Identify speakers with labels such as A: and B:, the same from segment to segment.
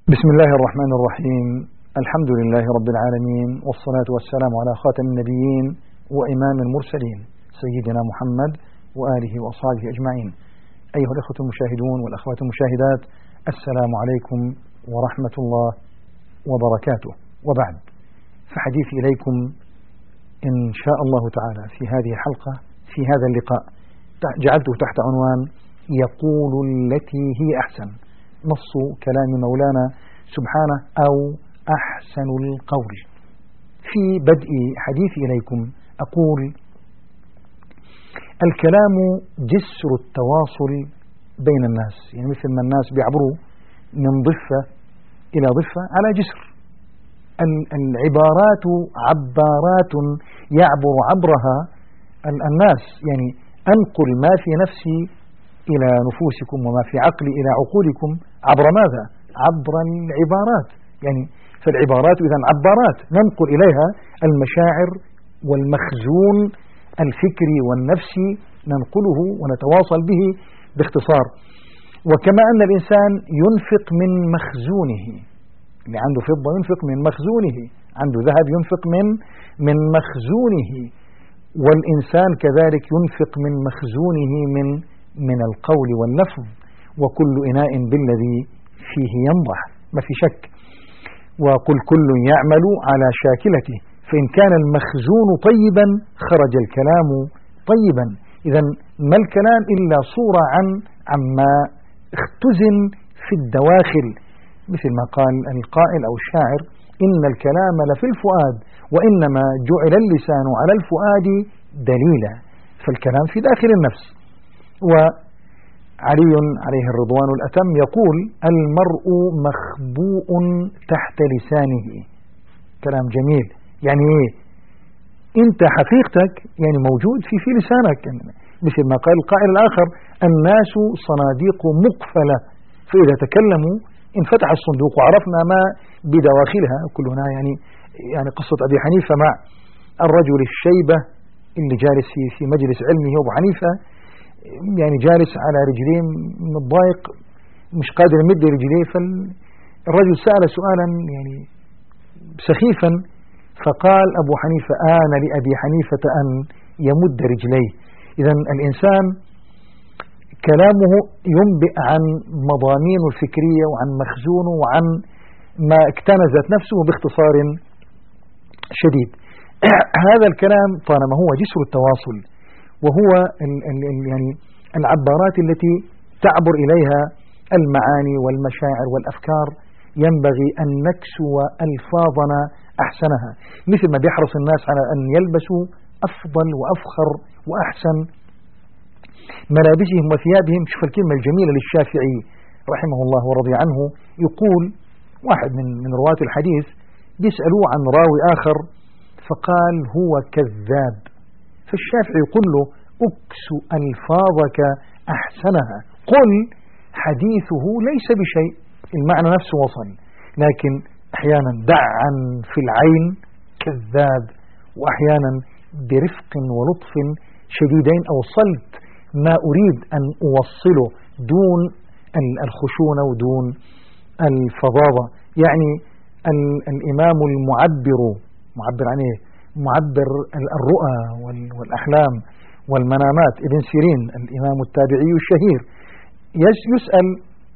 A: بسم الله الرحمن الرحيم. الحمد لله رب العالمين، والصلاة والسلام على خاتم النبيين وإمام المرسلين سيدنا محمد وآله وأصحابه أجمعين. أيها الأخوة المشاهدون والأخوات المشاهدات، السلام عليكم ورحمة الله وبركاته. وبعد، فحديثي إليكم إن شاء الله تعالى في هذه الحلقة، في هذا اللقاء، جعلته تحت عنوان يقول التي هي أحسن، نص كلام مولانا سبحانه أو أحسن القول. في بدء حديثي إليكم أقول: الكلام جسر التواصل بين الناس، يعني مثل ما الناس بيعبروا من ضفة إلى ضفة على جسر. العبارات عبارات يعبر عبرها الناس، يعني أنقل ما في نفسي إلى نفوسكم وما في عقلي إلى عقولكم عبر ماذا؟ عبر العبارات. يعني فالعبارات إذن عبارات ننقل إليها المشاعر والمخزون الفكري والنفسي، ننقله ونتواصل به باختصار. وكما أن الإنسان ينفق من مخزونه، اللي عنده فضة ينفق من مخزونه، عنده ذهب ينفق من مخزونه، والإنسان كذلك ينفق من مخزونه من القول واللفظ، وكل إناء بالذي فيه ينضح، ما في شك. وقل كل يعمل على شاكلته، فإن كان المخزون طيبا خرج الكلام طيبا. إذن ما الكلام إلا صورة عما اختزن في الدواخل، مثل ما قال القائل أو الشاعر: إن الكلام لفي الفؤاد وإنما جعل اللسان على الفؤاد دليلا. فالكلام في داخل النفس. وعلي عليه الرضوان الأتم يقول: المرء مخبوء تحت لسانه. كلام جميل. يعني إيه؟ أنت حقيقتك يعني موجود في لسانك، مثل ما قال القائل الآخر: الناس صناديق مقفلة، فإذا تكلموا انفتح الصندوق وعرفنا ما بدواخلها كلنا. يعني قصة أبي حنيفة مع الرجل الشيبة اللي جالس في مجلس علمه، أبو حنيفة يعني جالس على رجلين متضايق، مش قادر يمد رجليه، فالرجل سأل سؤالا يعني سخيفا، فقال أبو حنيفة: آن لأبي حنيفة أن يمد رجليه. إذن الإنسان كلامه ينبئ عن مضامينه الفكرية وعن مخزونه وعن ما اكتنزت نفسه باختصار شديد. هذا الكلام طالما هو جسر التواصل، وهو يعني العبارات التي تعبر إليها المعاني والمشاعر والأفكار، ينبغي أن نكسو ألفاظنا أحسنها، مثل ما بيحرص الناس على أن يلبسوا أفضل وأفخر وأحسن ملابسهم وثيابهم. شوف الكلمة الجميلة للشافعي رحمه الله ورضي عنه، يقول واحد من رواة الحديث بيسألوه عن راوي آخر فقال: هو كذاب. فالشافعي يقول له: أكسو ألفاظك أحسنها، قل حديثه ليس بشيء، المعنى نفسه وصل، لكن أحيانا دعا في العين كذاب، وأحيانا برفق ولطف شديدين أوصلت ما أريد أن أوصله دون الخشونة ودون الفظاظة. يعني الإمام المعبر، معبر عن إيه؟ معبر الرؤى والأحلام والمنامات، ابن سيرين الإمام التابعي الشهير، يسأل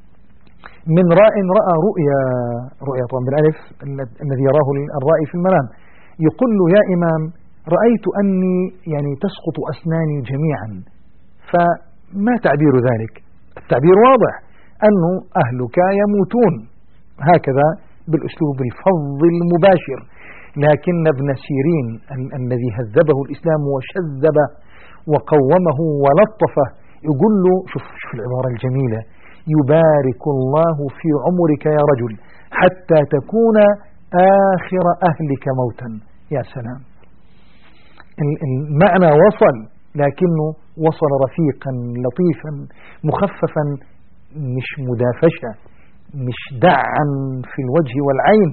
A: من رأى رؤيا طبعا بالألف، الذي يراه الرائي في المنام، يقول له: يا إمام، رأيت أني يعني تسقط أسناني جميعا، فما تعبير ذلك؟ التعبير واضح، أنه أهلك يموتون، هكذا بالأسلوب الفظ المباشر. لكن ابن سيرين الذي هذبه الإسلام وشذبه وقومه ولطفه يقول له: شوف العبارة الجميلة: يبارك الله في عمرك يا رجل حتى تكون آخر أهلك موتا. يا سلام، المعنى وصل، لكنه وصل رفيقا لطيفا مخففا، مش مدافشة، مش دعا في الوجه والعين.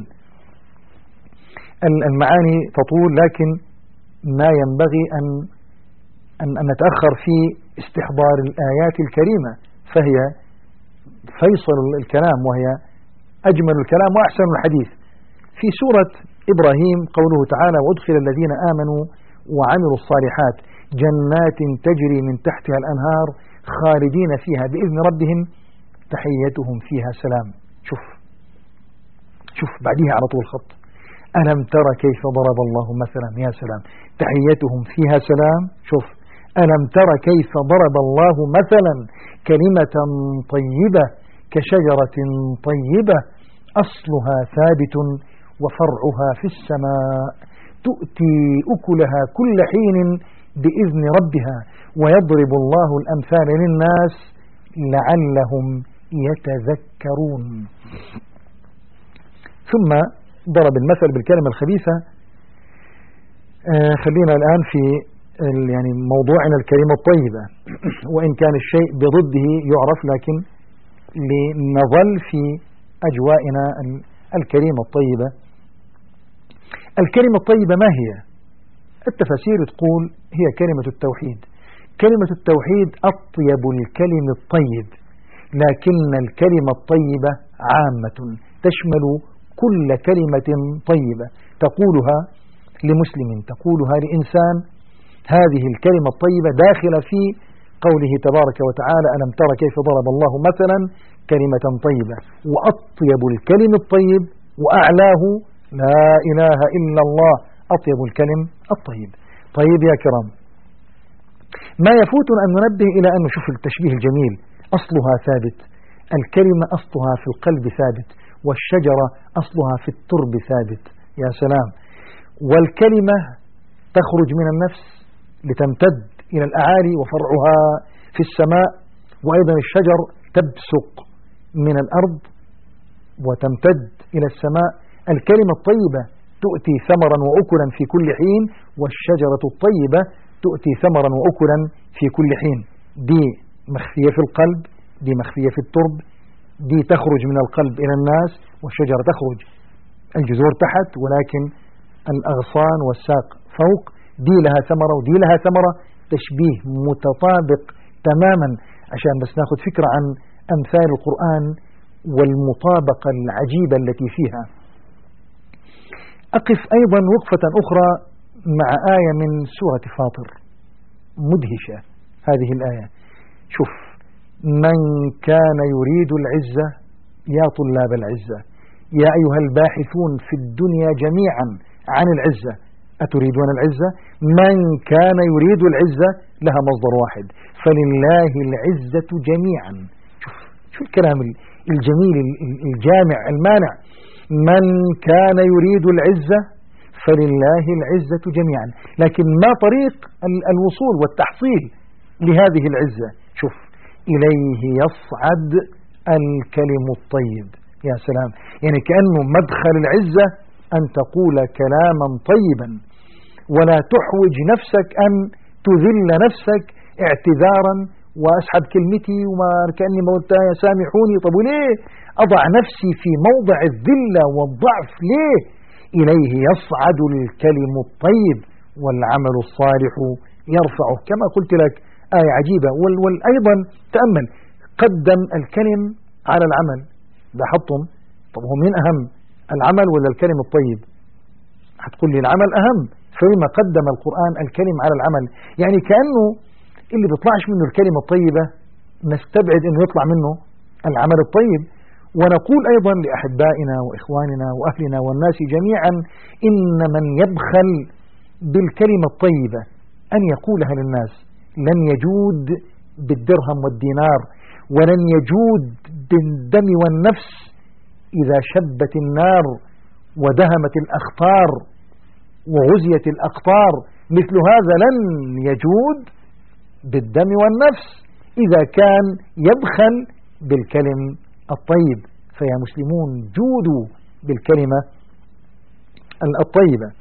A: المعاني تطول، لكن ما ينبغي أن نتأخر في استحضار الآيات الكريمة، فهي فيصل الكلام، وهي أجمل الكلام وأحسن الحديث. في سورة إبراهيم قوله تعالى: وأدخل الذين آمنوا وعملوا الصالحات جنات تجري من تحتها الأنهار خالدين فيها بإذن ربهم تحيتهم فيها سلام. شوف بعدها على طول خط: ألم تر كيف ضرب الله مثلا. يا سلام، تحيتهم فيها سلام. شوف: ألم تر كيف ضرب الله مثلا كلمة طيبة كشجرة طيبة أصلها ثابت وفرعها في السماء تؤتي أكلها كل حين بإذن ربها ويضرب الله الأمثال للناس لعلهم يتذكرون. ثم ضرب المثل بالكلمة الخبيثة. خلينا الآن في يعني موضوعنا الكلمة الطيبة، وإن كان الشيء بضده يعرف، لكن لنظل في أجوائنا الكلمة الطيبة. الكلمة الطيبة ما هي؟ التفاسير تقول هي كلمة التوحيد. كلمة التوحيد أطيب الكلم الطيب، لكن الكلمة الطيبة عامة تشمل كل كلمة طيبة تقولها لمسلم، تقولها لإنسان. هذه الكلمة الطيبة داخلة في قوله تبارك وتعالى: ألم تر كيف ضرب الله مثلا كلمة طيبة. وأطيب الكلم الطيب وأعلاه لا إله إلا الله، أطيب الكلم الطيب. طيب يا كرام، ما يفوتنا أن ننبه إلى أن نشوف التشبيه الجميل: أصلها ثابت. الكلمة أصلها في القلب ثابت، والشجرة أصلها في الترب ثابت. يا سلام. والكلمة تخرج من النفس لتمتد إلى الأعالي وفرعها في السماء، وأيضا الشجر تبسق من الأرض وتمتد إلى السماء. الكلمة الطيبة تؤتي ثمرا وأكلا في كل حين، والشجرة الطيبة تؤتي ثمرا وأكلا في كل حين. دي مخفية في القلب، دي مخفية في الترب، دي تخرج من القلب إلى الناس، والشجرة تخرج الجذور تحت ولكن الأغصان والساق فوق. دي لها ثمرة ودي لها ثمرة، تشبيه متطابق تماما، عشان بس ناخذ فكرة عن أمثال القرآن والمطابقة العجيبة التي فيها. أقف أيضا وقفة أخرى مع آية من سورة فاطر مدهشة. هذه الآية: شوف: من كان يريد العزة، يا طلاب العزة، يا أيها الباحثون في الدنيا جميعا عن العزة، أتريدون العزة؟ من كان يريد العزة لها مصدر واحد: فلله العزة جميعا. شوف الكلام الجميل الجامع المانع: من كان يريد العزة فلله العزة جميعا. لكن ما طريق الوصول والتحصيل لهذه العزة؟ شوف: إليه يصعد الكلم الطيب. يا سلام، يعني كأنه مدخل العزة أن تقول كلاما طيبا، ولا تحوج نفسك أن تذل نفسك اعتذارا وأسحب كلمتي وما كأني ما قلتها سامحوني. طب وليه أضع نفسي في موضع الذلة والضعف؟ ليه؟ إليه يصعد الكلم الطيب والعمل الصالح يرفعه. كما قلت لك آية عجيبة. وأيضا تأمل: قدم الكلم على العمل. لاحظتم؟ طب هو مين أهم، العمل ولا الكلم الطيب؟ هتقول لي العمل أهم، فلما قدم القرآن الكلم على العمل؟ يعني كأنه اللي بيطلعش منه الكلمة الطيبة نستبعد أنه يطلع منه العمل الطيب. ونقول أيضا لأحبائنا وإخواننا وأهلنا والناس جميعا: إن من يبخل بالكلمة الطيبة أن يقولها للناس لن يجود بالدرهم والدينار، ولن يجود بالدم والنفس إذا شبت النار ودهمت الأخطار وغزيت الأقطار. مثل هذا لن يجود بالدم والنفس إذا كان يبخل بالكلم الطيب. فيا مسلمون، جودوا بالكلمة الطيبة.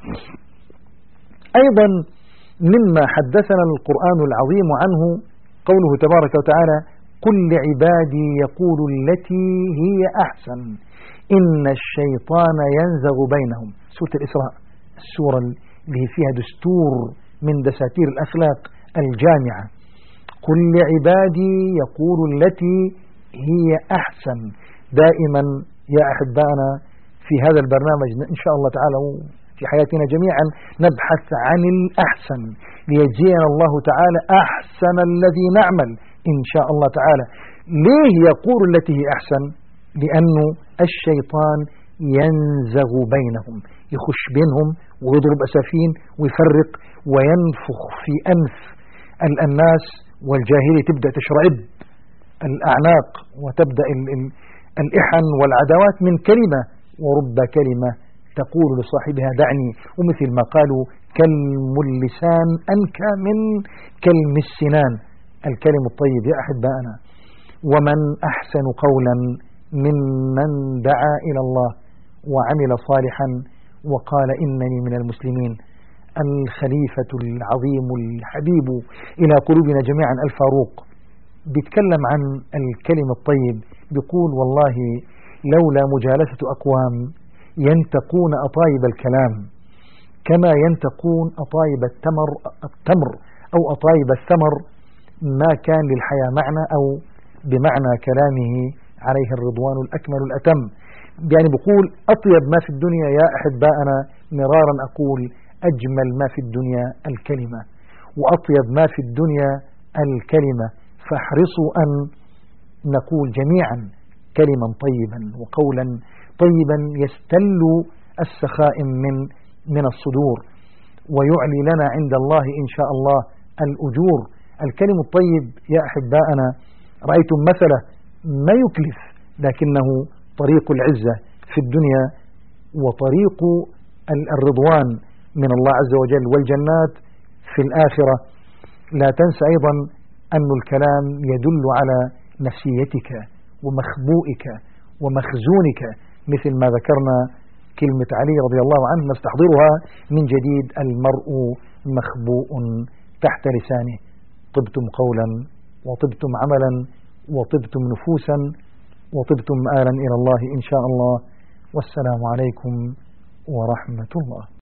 A: أيضا مما حدثنا القرآن العظيم عنه قوله تبارك وتعالى: قل لعبادي يقولوا التي هي أحسن إن الشيطان ينزغ بينهم. سورة الإسراء، السورة اللي فيها دستور من دساتير الأخلاق الجامعة. قل لعبادي يقولوا التي هي أحسن. دائما يا أحبائنا في هذا البرنامج إن شاء الله تعالى في حياتنا جميعا نبحث عن الأحسن ليجزينا الله تعالى أحسن الذي نعمل إن شاء الله تعالى. ليه يقول التي هي أحسن؟ لأنه الشيطان ينزغ بينهم، يخش بينهم ويضرب أسافين ويفرق وينفخ في أنف الناس، والجاهلية تبدأ تشرعب الأعناق وتبدأ الإحن والعداوات من كلمة، ورب كلمة تقول لصاحبها دعني، ومثل ما قالوا كلم اللسان أنكى من كلم السنان. الكلم الطيب يا أحبائنا، ومن أحسن قولا ممن دعا إلى الله وعمل صالحا وقال إنني من المسلمين. الخليفة العظيم الحبيب إلى قلوبنا جميعا الفاروق بيتكلم عن الكلم الطيب، بيقول والله لولا مجالسة أقوام ينتقون أطايب الكلام كما ينتقون أطايب التمر أو أطايب الثمر ما كان للحياة معنى، أو بمعنى كلامه عليه الرضوان الأكمل الأتم. يعني بقول أطيب ما في الدنيا يا أحبائنا، مرارا أقول أجمل ما في الدنيا الكلمة، وأطيب ما في الدنيا الكلمة. فاحرصوا أن نقول جميعا كلما طيبا وقولا طيبا يستل السخائم من الصدور ويعلي لنا عند الله إن شاء الله الأجور. الكلم الطيب يا أحبائنا رأيتم مثله ما يكلف، لكنه طريق العزة في الدنيا وطريق الرضوان من الله عز وجل والجنات في الآخرة. لا تنسى أيضا أن الكلام يدل على نفسيتك ومخبوئك ومخزونك، مثل ما ذكرنا كلمة علي رضي الله عنه نستحضرها من جديد: المرء مخبوء تحت لسانه. طبتم قولا وطبتم عملا وطبتم نفوسا وطبتم مآلا إلى الله إن شاء الله. والسلام عليكم ورحمة الله.